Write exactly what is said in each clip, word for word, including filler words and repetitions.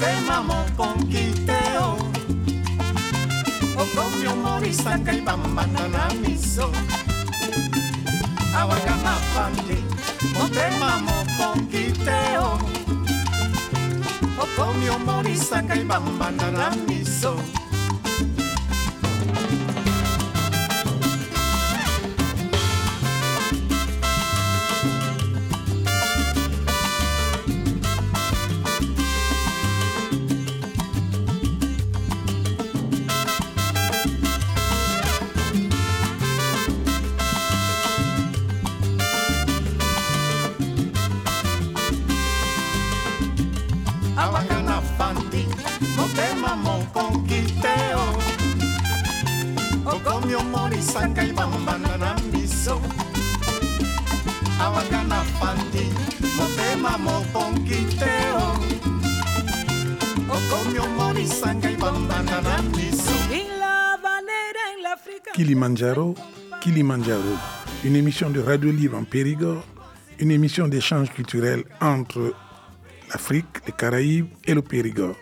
motema mokonkiteo okomi omorisa ngai bambanda na miso awaka na pandi motema mokonkiteo okomi omorisa ngai bambanda na miso awakana fandi motema mokonkiteo okomi omorisa ngai bambanda na miso awakana fandi motema mokonkiteo okomi omorisa ngai bambanda na miso. Kilimandjaro, Kilimandjaro, une émission de radio libre en Périgord, une émission d'échange culturel entre l'Afrique, les Caraïbes et le Périgord.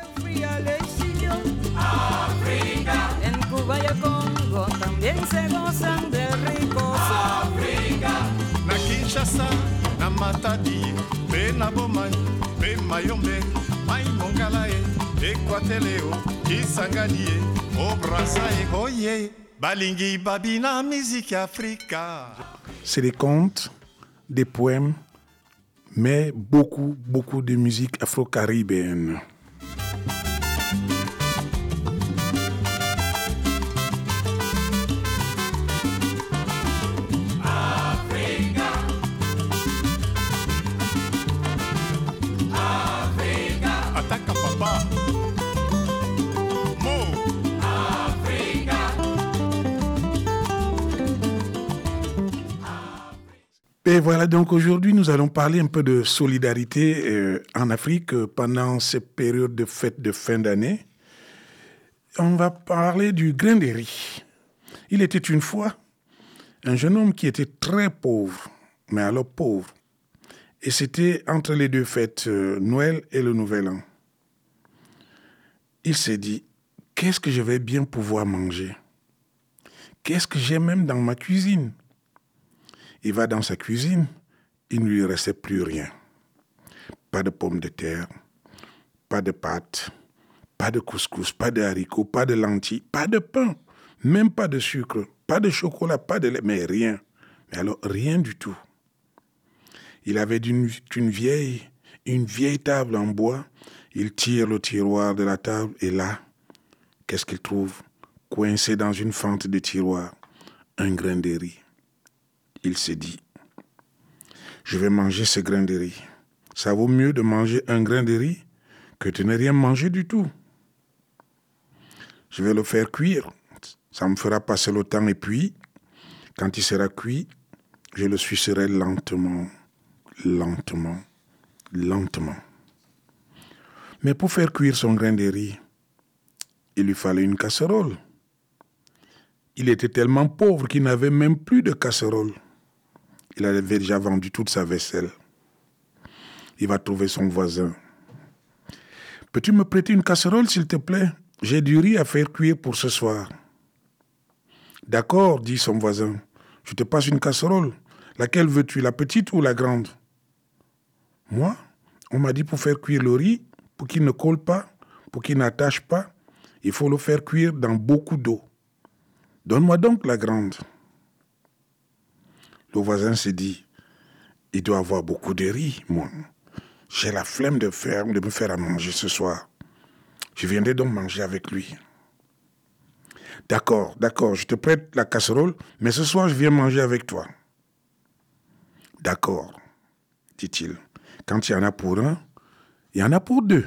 En Cuba y el Congo también se gozan de ricos. Na Kinshasa, na Matadi, pe na Bomai, pe Mayombe, Mai Mongalae, Equateleo, Kisangani, O Brazae, Oye, Balingi Babina, musique Africa. C'est des contes, des poèmes, mais beaucoup, beaucoup de musique afro-caribéenne. Africa, Africa, ataca papa, Mo, Africa. Et voilà, donc aujourd'hui, nous allons parler un peu de solidarité euh, en Afrique euh, pendant cette période de fête de fin d'année. On va parler du grain de riz. Il était une fois un jeune homme qui était très pauvre, mais alors pauvre. Et c'était entre les deux fêtes, euh, Noël et le Nouvel An. Il s'est dit, qu'est-ce que je vais bien pouvoir manger? Qu'est-ce que j'ai même dans ma cuisine? Il va dans sa cuisine, il ne lui restait plus rien. Pas de pommes de terre, pas de pâtes, pas de couscous, pas de haricots, pas de lentilles, pas de pain, même pas de sucre, pas de chocolat, pas de lait, mais rien. Mais alors, rien du tout. Il avait une, une vieille, une vieille table en bois. Il tire le tiroir de la table et là, qu'est-ce qu'il trouve? Coincé dans une fente de tiroir, un grain de riz. Il s'est dit, je vais manger ce grain de riz. Ça vaut mieux de manger un grain de riz que de ne rien manger du tout. Je vais le faire cuire. Ça me fera passer le temps et puis, quand il sera cuit, je le sucerai lentement, lentement, lentement. Mais pour faire cuire son grain de riz, il lui fallait une casserole. Il était tellement pauvre qu'il n'avait même plus de casserole. Il avait déjà vendu toute sa vaisselle. Il va trouver son voisin. Peux-tu me prêter une casserole, s'il te plaît? J'ai du riz à faire cuire pour ce soir. D'accord, dit son voisin. Je te passe une casserole. Laquelle veux-tu, la petite ou la grande? Moi, on m'a dit pour faire cuire le riz, pour qu'il ne colle pas, pour qu'il n'attache pas, il faut le faire cuire dans beaucoup d'eau. Donne-moi donc la grande. Le voisin s'est dit, il doit avoir beaucoup de riz, moi. J'ai la flemme de, faire, de me faire à manger ce soir. Je viendrai donc manger avec lui. D'accord, d'accord, je te prête la casserole, mais ce soir, je viens manger avec toi. D'accord, dit-il. Quand il y en a pour un, il y en a pour deux.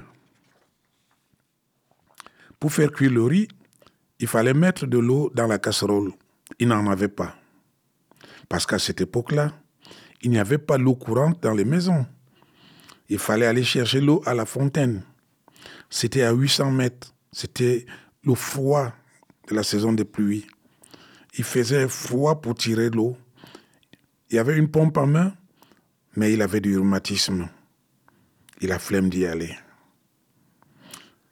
Pour faire cuire le riz, il fallait mettre de l'eau dans la casserole. Il n'en avait pas. Parce qu'à cette époque-là, il n'y avait pas l'eau courante dans les maisons. Il fallait aller chercher l'eau à la fontaine. C'était à huit cents mètres. C'était le froid de la saison des pluies. Il faisait froid pour tirer l'eau. Il y avait une pompe en main, mais il avait du rhumatisme. Il a flemme d'y aller.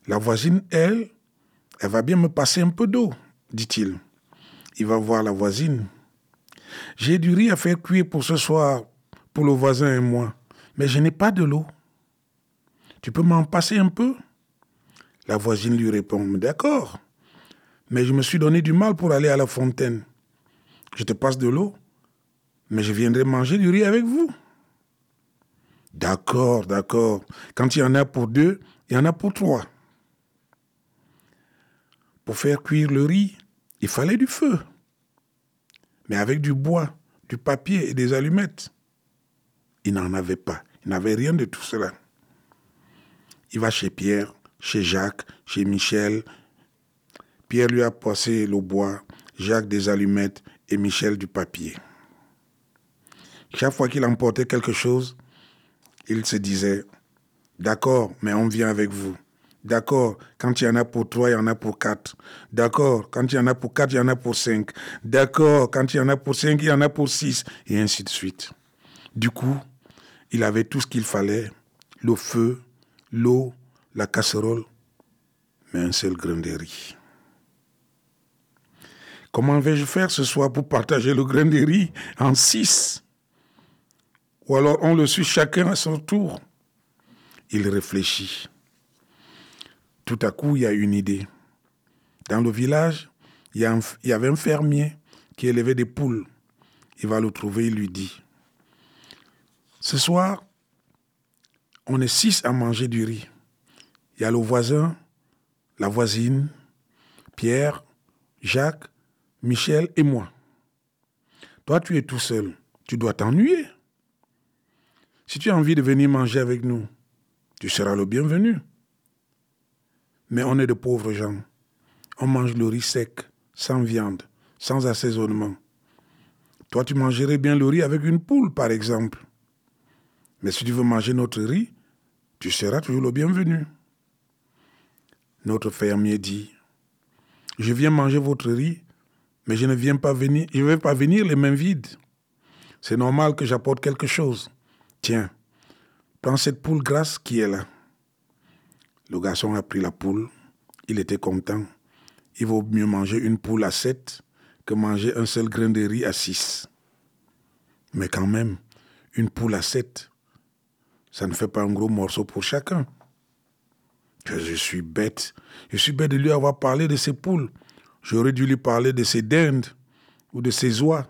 La voisine, elle, elle va bien me passer un peu d'eau, dit-il. Il va voir la voisine. J'ai du riz à faire cuire pour ce soir, pour le voisin et moi, mais je n'ai pas de l'eau. Tu peux m'en passer un peu? La voisine lui répond, d'accord, mais je me suis donné du mal pour aller à la fontaine. Je te passe de l'eau, mais je viendrai manger du riz avec vous. D'accord, d'accord. Quand il y en a pour deux, il y en a pour trois. Pour faire cuire le riz, il fallait du feu. Mais avec du bois, du papier et des allumettes. Il n'en avait pas. Il n'avait rien de tout cela. Il va chez Pierre, chez Jacques, chez Michel. Pierre lui a passé le bois, Jacques des allumettes et Michel du papier. Chaque fois qu'il emportait quelque chose, il se disait, d'accord, mais on vient avec vous. D'accord, quand il y en a pour trois, il y en a pour quatre. D'accord, quand il y en a pour quatre, il y en a pour cinq. D'accord, quand il y en a pour cinq, il y en a pour six. Et ainsi de suite. Du coup, il avait tout ce qu'il fallait. Le feu, l'eau, la casserole, mais un seul grain de riz. Comment vais-je faire ce soir pour partager le grain de riz en six? Ou alors on le suit chacun à son tour? Il réfléchit. Tout à coup, il y a une idée. Dans le village, il y, a un, il y avait un fermier qui élevait des poules. Il va le trouver, il lui dit, ce soir, on est six à manger du riz. Il y a le voisin, la voisine, Pierre, Jacques, Michel et moi. Toi, tu es tout seul. Tu dois t'ennuyer. Si tu as envie de venir manger avec nous, tu seras le bienvenu. Mais on est de pauvres gens. On mange le riz sec, sans viande, sans assaisonnement. Toi, tu mangerais bien le riz avec une poule, par exemple. Mais si tu veux manger notre riz, tu seras toujours le bienvenu. Notre fermier dit, je viens manger votre riz, mais je ne viens pas venir, je ne vais pas venir les mains vides. C'est normal que j'apporte quelque chose. Tiens, prends cette poule grasse qui est là. Le garçon a pris la poule. Il était content. Il vaut mieux manger une poule à sept que manger un seul grain de riz à six. Mais quand même, une poule à sept, ça ne fait pas un gros morceau pour chacun. Je suis bête. Je suis bête de lui avoir parlé de ses poules. J'aurais dû lui parler de ses dindes ou de ses oies.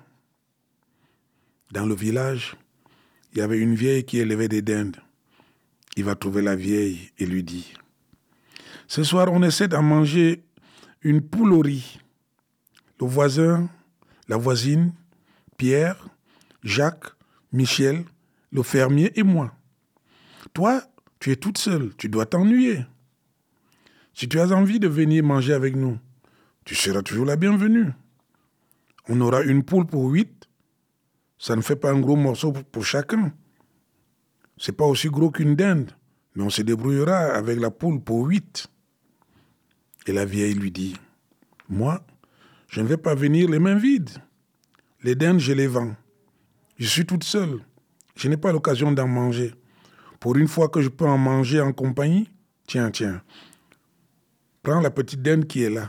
Dans le village, il y avait une vieille qui élevait des dindes. Il va trouver la vieille et lui dit, ce soir, on essaie de manger une poule au riz. Le voisin, la voisine, Pierre, Jacques, Michel, le fermier et moi. Toi, tu es toute seule, tu dois t'ennuyer. Si tu as envie de venir manger avec nous, tu seras toujours la bienvenue. On aura une poule pour huit. Ça ne fait pas un gros morceau pour chacun. C'est pas aussi gros qu'une dinde, mais on se débrouillera avec la poule pour huit. Et la vieille lui dit, moi, je ne vais pas venir les mains vides. Les dindes, je les vends. Je suis toute seule. Je n'ai pas l'occasion d'en manger. Pour une fois que je peux en manger en compagnie, tiens, tiens, prends la petite dinde qui est là.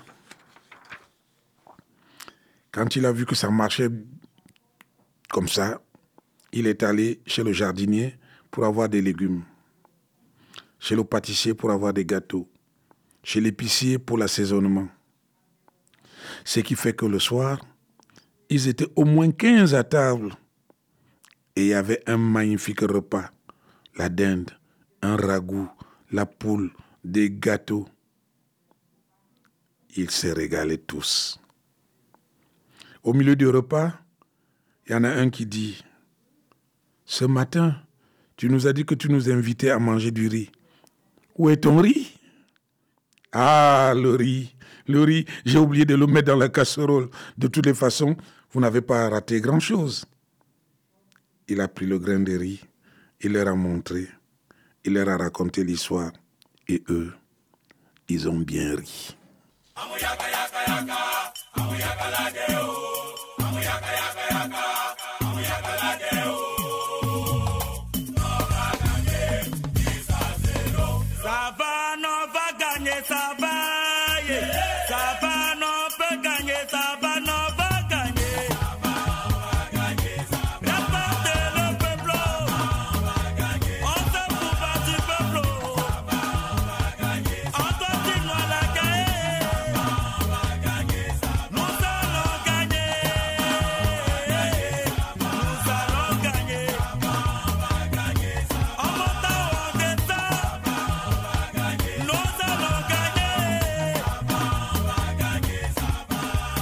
Quand il a vu que ça marchait comme ça, il est allé chez le jardinier pour avoir des légumes, chez le pâtissier pour avoir des gâteaux, chez l'épicier pour l'assaisonnement. Ce qui fait que le soir, ils étaient au moins quinze à table et il y avait un magnifique repas. La dinde, un ragoût, la poule, des gâteaux. Ils se régalaient tous. Au milieu du repas, il y en a un qui dit, « Ce matin, tu nous as dit que tu nous invitais à manger du riz. Où est ton riz? » Ah, le riz, le riz, j'ai oublié de le mettre dans la casserole. De toutes les façons, vous n'avez pas raté grand-chose. Il a pris le grain de riz, il leur a montré, il leur a raconté l'histoire. Et eux, ils ont bien ri. Ça va, non, va gagner ça va, yeah. Ça va, non, peut gagner, ça va, non, va gagner. Ça va, on va gagner, ça va. Rapportez le peuple. Ça va, on va gagner. On se fout pas du peuple. Ça va, on va gagner. On doit dire nous la gagner. Ça va, on va gagner, ça va. Nous allons gagner. Nous allons gagner. Ça va, on va gagner, ça va. On monte en descend. Ça va, on va gagner. Nous allons gagner. Ça va, on va gagner, ça va.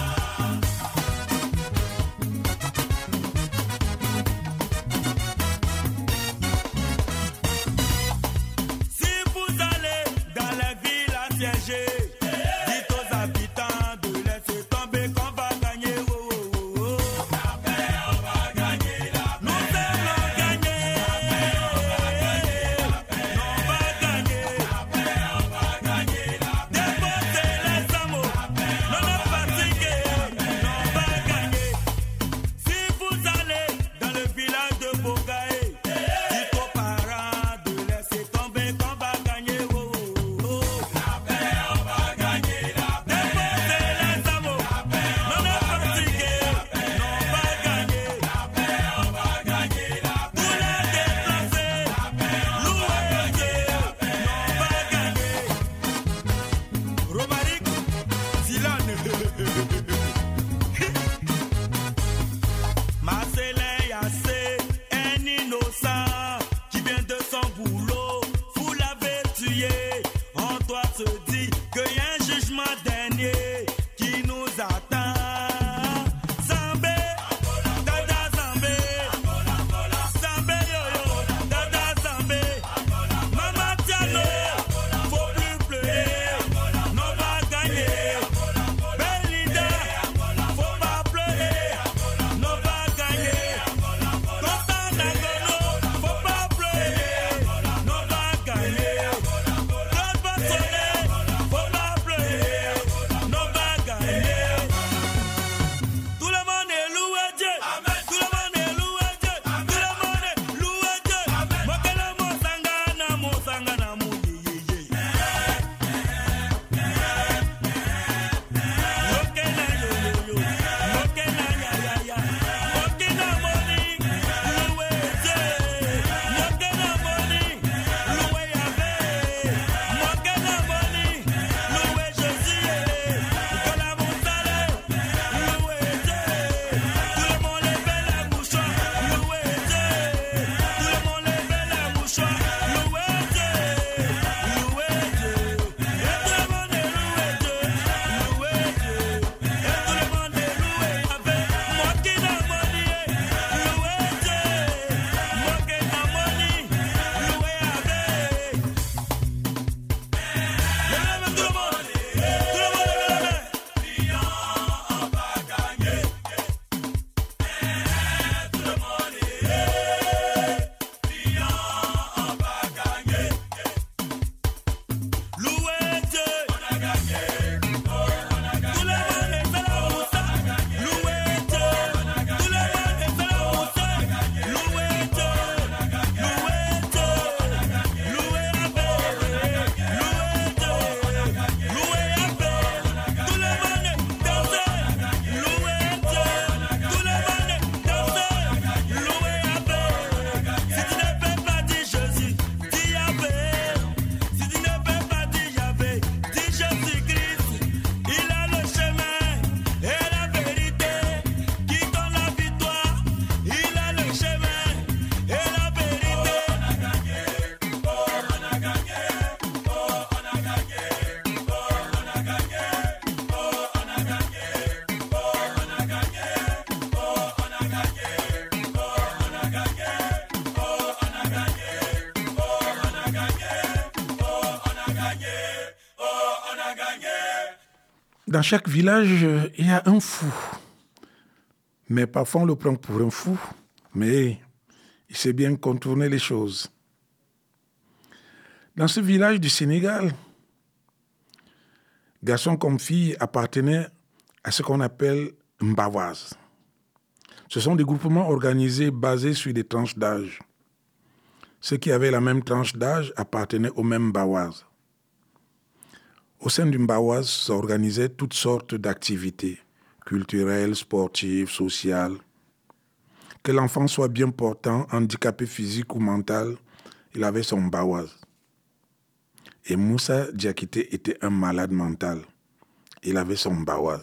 Si vous allez dans les villes assiégées, dites aux habitants de laisser tomber qu'on va gagner. Oh, oh, oh, oh. La paix, on va gagner. La paix, nous allons gagner. La paix, on va gagner. La paix, on va gagner. La paix, déposez les amours. Non, non, fatigués. On va gagner. Si vous allez dans le village de Bogaé, dites aux parents de laisser tomber qu'on va gagner. Oh, oh, oh. La paix, on va gagner. La paix, déposez les amours. La paix, non, non, fatigués. On va gagner. La paix, on va gagner. La paix, tous les déplacés. La paix, louez Dieu. On va gagner. Romaric, Zilane. Marcelin Yassé, un innocent qui vient de son boulot, vous l'avez tué. On doit se dire qu'il y a un jugement dernier qui nous attend. Zambé, Dada Zambé, Zambé yo-yo, Dada Zambé, Mama Diallo, faut plus pleurer, on va gagner. Belinda, faut pas pleurer, on va gagner. Constant Nagono, faut pas pleurer, on va gagner. Claude Bassolet, faut pas pleurer, on va gagner. Tout le monde est loué Dieu, tout le monde est loué Dieu, tout le monde est loué Dieu. Mokela mosangana, mosangana muyeyeye. Mokena yo yo yo, mokena ya ya ya, mokena moni, loué Dieu, mokena moni, loué Yahvé, mokena moni, loué Jésus, mokela monsale, loué Dieu, tout le monde lève la mouchoir, loué Dieu, tout le monde lève la mouchoir, loué Dieu, loué Dieu, et tout le monde est loué Dieu, loué Dieu, et tout le monde est loué Yahvé, mokena moni, loué Dieu, mokena moni, loué Yahvé. Lève tout le monde, tout le monde lève la main. On va gagner. Tout le monde est on va gagner. Loué Dieu, on a gagné. On a gagné. Tout le monde est dans la moussa. Loué Dieu, on a gagné. Tout le monde est dans la moussa. Loué Dieu, on a gagné. Loué Dieu, on a gagné. Loué Yahvé, loué Dieu, loué Yahvé. Tout le monde est dansé. Loué Dieu, tout le monde est dansé. Loué Yahvé. Si tu ne peux pas dire Jésus, dis Yahvé. Si tu ne peux pas dire Yahvé, dis Jésus-Christ. Il a le chemin et la vérité qui donne la victoire. Il a le chemin et la vérité. On a gagné, oh on a gagné, oh on a gagné, oh on a gagné, oh on a gagné, oh on a gagné, oh on a gagné, oh on a gagné, oh on a gagné, oh on a gagné, oh on a gagné, oh on a gagné. Dans chaque village, il y a un fou. Mais parfois, on le prend pour un fou. Mais il sait bien contourner les choses. Dans ce village du Sénégal, garçons comme filles appartenaient à ce qu'on appelle Mbawaz. Ce sont des groupements organisés basés sur des tranches d'âge. Ceux qui avaient la même tranche d'âge appartenaient au même Mbawaz. Au sein du Mbawaz s'organisaient toutes sortes d'activités, culturelles, sportives, sociales. Que l'enfant soit bien portant, handicapé physique ou mental, il avait son Mbawaz. Et Moussa Diakité était un malade mental. Il avait son Mbawaz.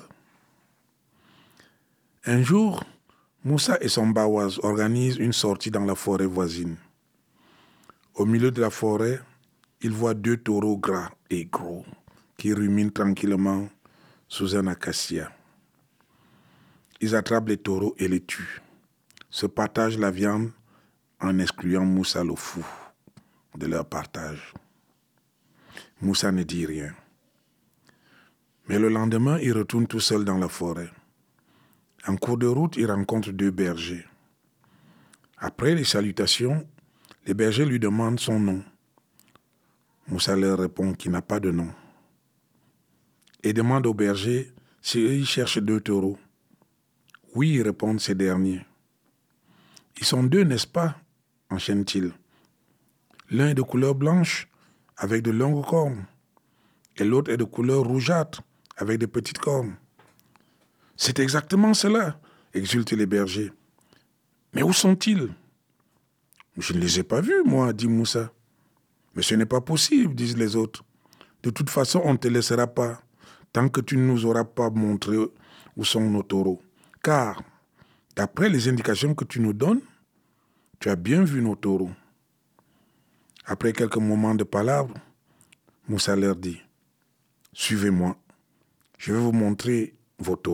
Un jour, Moussa et son Mbawaz organisent une sortie dans la forêt voisine. Au milieu de la forêt, ils voient deux taureaux gras et gros qui ruminent tranquillement sous un acacia. Ils attrapent les taureaux et les tuent. Se partagent la viande en excluant Moussa le fou de leur partage. Moussa ne dit rien. Mais le lendemain, il retourne tout seul dans la forêt. En cours de route, il rencontre deux bergers. Après les salutations, les bergers lui demandent son nom. Moussa leur répond qu'il n'a pas de nom. Et demande aux bergers s'ils cherchent deux taureaux. Oui, répondent ces derniers. Ils sont deux, n'est-ce pas? Enchaîne-t-il. L'un est de couleur blanche, avec de longues cornes, et l'autre est de couleur rougeâtre, avec de petites cornes. C'est exactement cela, exultent les bergers. Mais où sont-ils? Je ne les ai pas vus, moi, dit Moussa. Mais ce n'est pas possible, disent les autres. De toute façon, on ne te laissera pas, tant que tu ne nous auras pas montré où sont nos taureaux. Car, d'après les indications que tu nous donnes, tu as bien vu nos taureaux. Après quelques moments de palabres, Moussa leur dit, « Suivez-moi, je vais vous montrer vos taureaux. »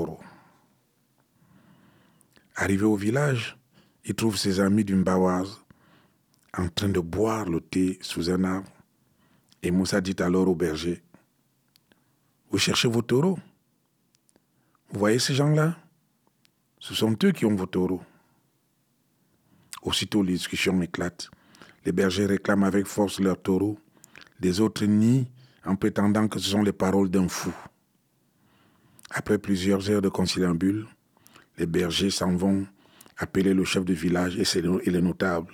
Arrivé au village, il trouve ses amis du Mbawaz en train de boire le thé sous un arbre. Et Moussa dit alors au berger, « Vous cherchez vos taureaux? Vous voyez ces gens-là? Ce sont eux qui ont vos taureaux. » Aussitôt, les discussions éclatent. Les bergers réclament avec force leurs taureaux. Les autres nient en prétendant que ce sont les paroles d'un fou. Après plusieurs heures de conciliabule, les bergers s'en vont appeler le chef de village et les notables.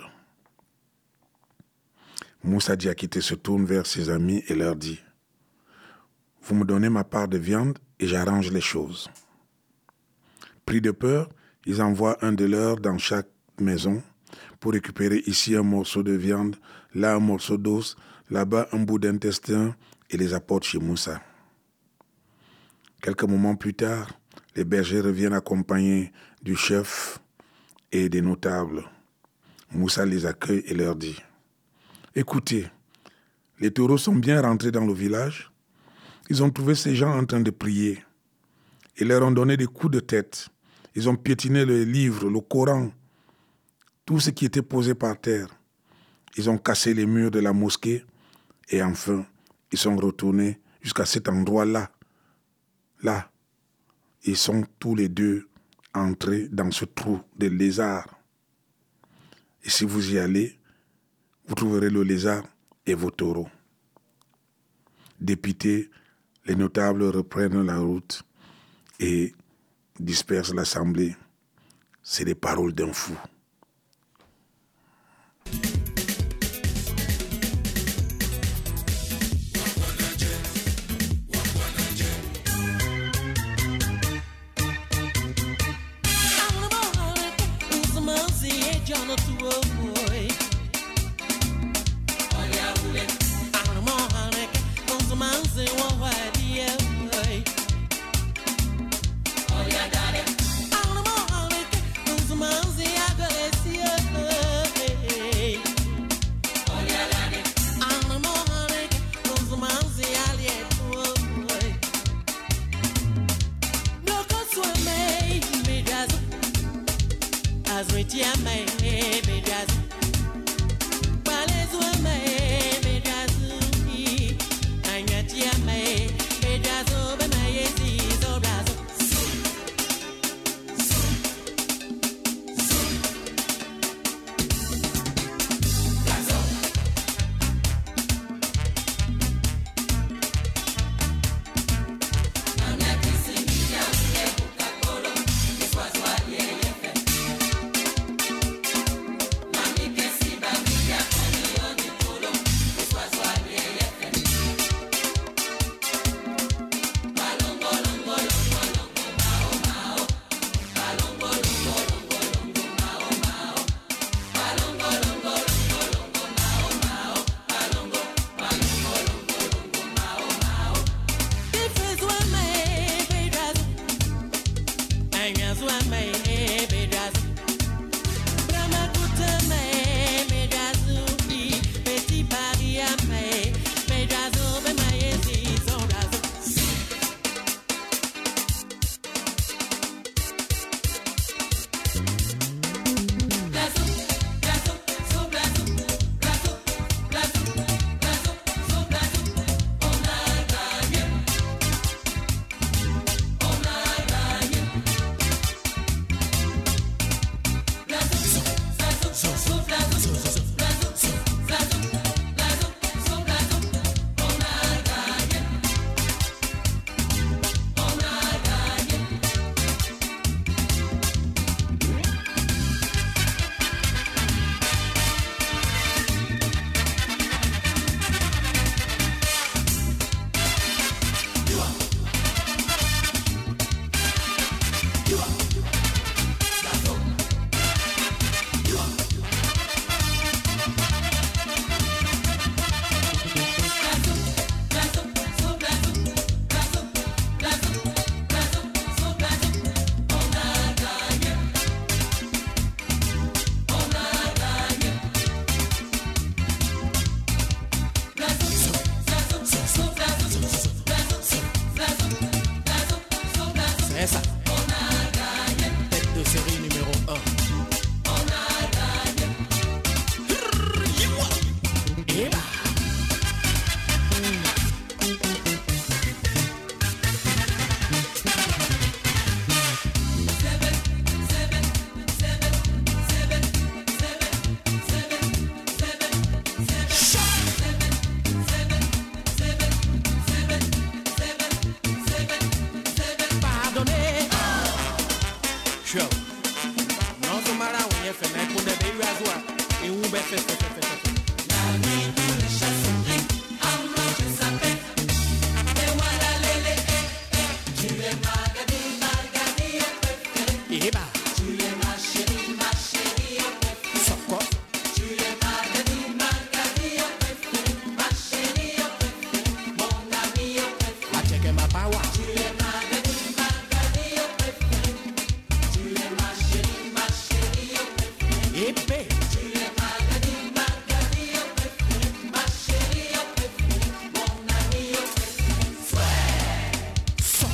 Moussa Diakité se tourne vers ses amis et leur dit, « Vous me donnez ma part de viande et j'arrange les choses. » Pris de peur, ils envoient un de leurs dans chaque maison pour récupérer ici un morceau de viande, là un morceau d'os, là-bas un bout d'intestin et les apportent chez Moussa. Quelques moments plus tard, les bergers reviennent accompagnés du chef et des notables. Moussa les accueille et leur dit, « Écoutez, les taureaux sont bien rentrés dans le village. Ils ont trouvé ces gens en train de prier. Ils leur ont donné des coups de tête. Ils ont piétiné le livre, le Coran, tout ce qui était posé par terre. Ils ont cassé les murs de la mosquée et enfin, ils sont retournés jusqu'à cet endroit-là. Là, ils sont tous les deux entrés dans ce trou de lézard. Et si vous y allez, vous trouverez le lézard et vos taureaux. » Dépités, les notables reprennent la route et dispersent l'assemblée. C'est les paroles d'un fou.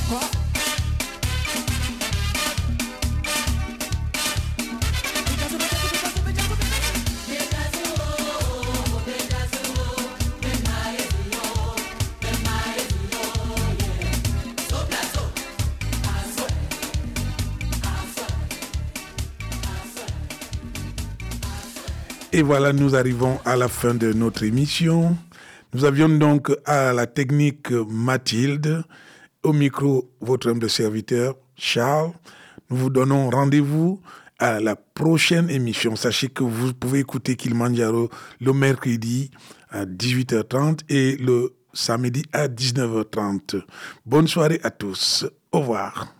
Et voilà, nous arrivons à la fin de notre émission. Nous avions donc à la technique Mathilde, au micro votre humble serviteur Charles. Nous vous donnons rendez-vous à la prochaine émission. Sachez que vous pouvez écouter Kilimanjaro le mercredi à dix-huit heures trente et le samedi à dix-neuf heures trente. Bonne soirée à tous. Au revoir.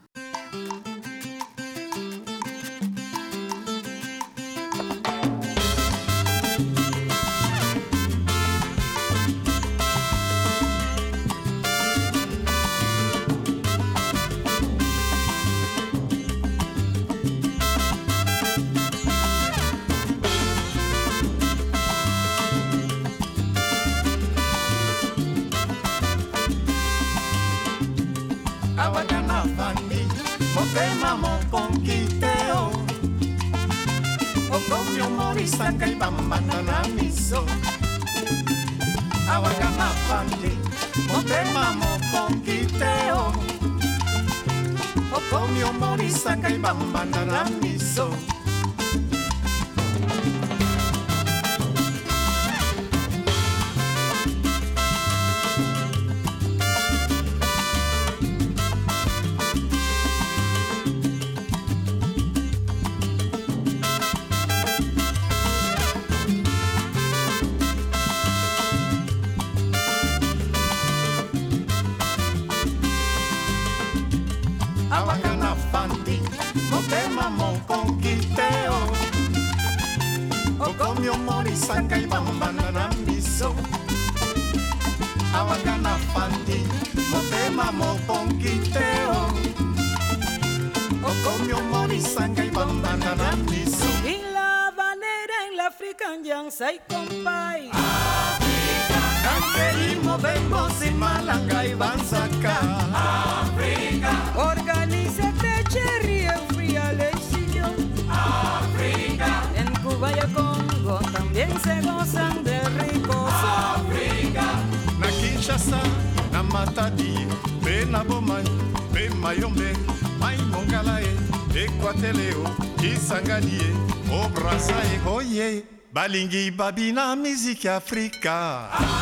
Awagana fandi, mopema mokonkiteo. Okomyo morisa kai bambana na miso. Awagana fandi, mopema mokonkiteo. Okomyo morisa kai bambana na miso. Awagana fandi, mopema mokonkiteo. Okomyo morisa kai bambana na miso. Awagana fandi, mopema mokonkiteo. Okomyo morisa kai bambana na miso. En la bandera en la african sai compay. Kangeli movemos y malanga y banzaka. Organízate, Cherry, en fría lesillo. En Cuba y Congo también se gozan de ricos. Na Kinshasa, na Matadi, pe na Bomai, pe Mayombe, Mai Mongalae, Equateleo, Kisangani, O Brazae, Oye, Balingi Babina, musique Africa.